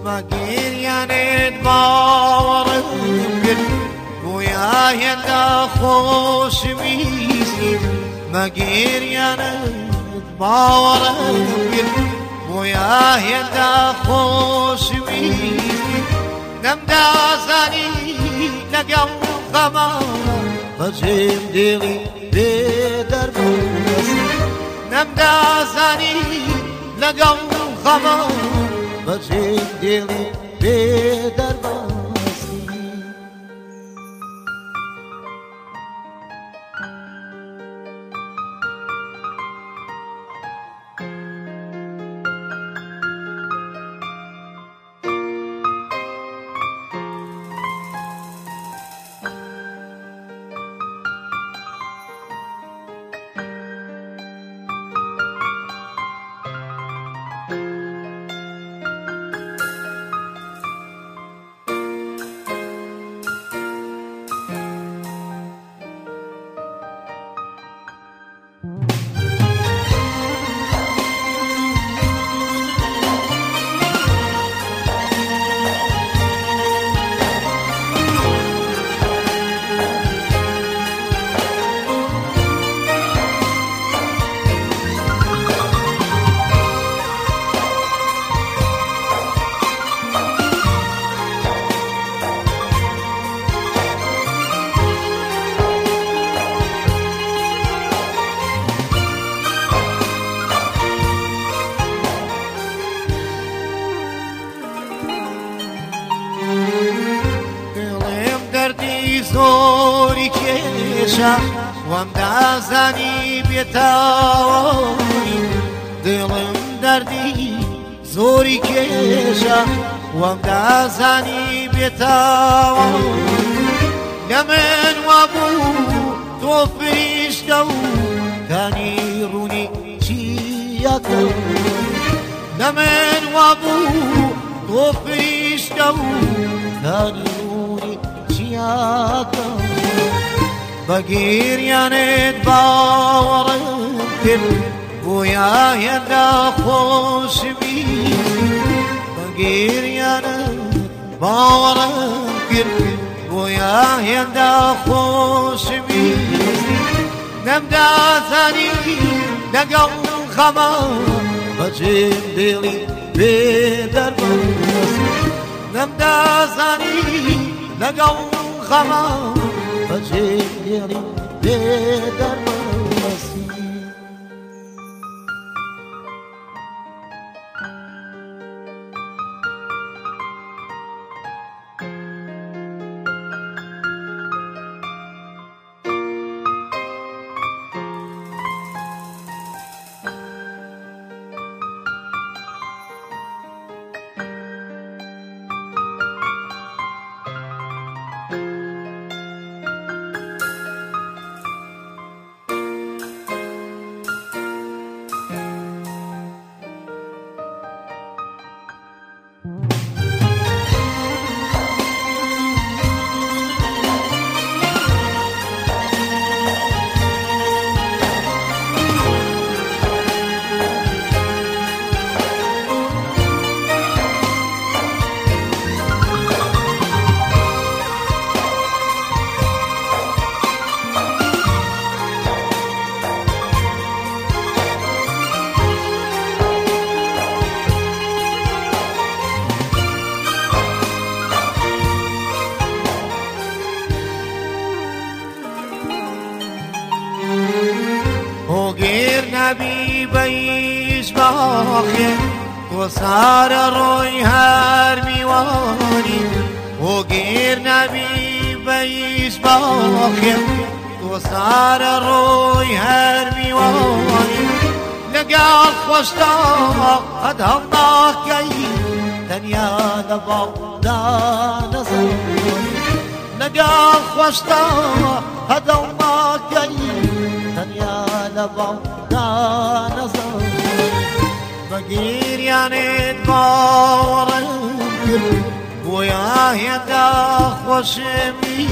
مگریانت باورم کرد گویا هنده خوش میزی مگریانت باورم کرد گویا هنده خوش میزی نمدازانی لگم غما بجیم دیلی بیدر بسی نمدازانی لگم غما بجیم دیلی بیدر بسی زوری کشم وام دازانی بیتاوانی دلم دردی زوری کشم وام دازانی بیتاوانی نمن وابو تو فرشتو تانی رونی چیکو نمن وابو تو فرشتو تانی رونی بگریانت باورم کرد گویا هنده خوش میزی بگریانت باورم کرد گویا هنده خوش میزی نمدازانی نگم خما بجیم دیلی بیدر بسی نمدازانی نگم خما بجیری بیدر بسی نبی بیش باخی تو سار روی هر میوانی و گیر نبی بیش باخی تو سار روی هر میوانی لگل خوشتا ادهم ناکی دنیا دبا دانزانی لگل خوشتا ادهم ناکی دنیا دبا دانزانی بگریانت باورم کرد گویا هنده خوشمی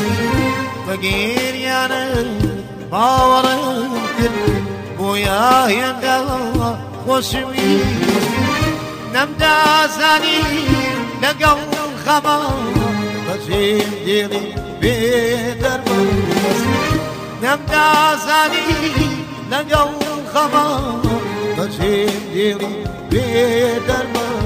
بگریانت باورم کرد گویا هنده خوشمی نمدازانی لەگەڵ خەما بەجێم دێڵی بێدەرمان نەمدازانی لەگەڵ خەما بەجێم دێڵی بێدەرمان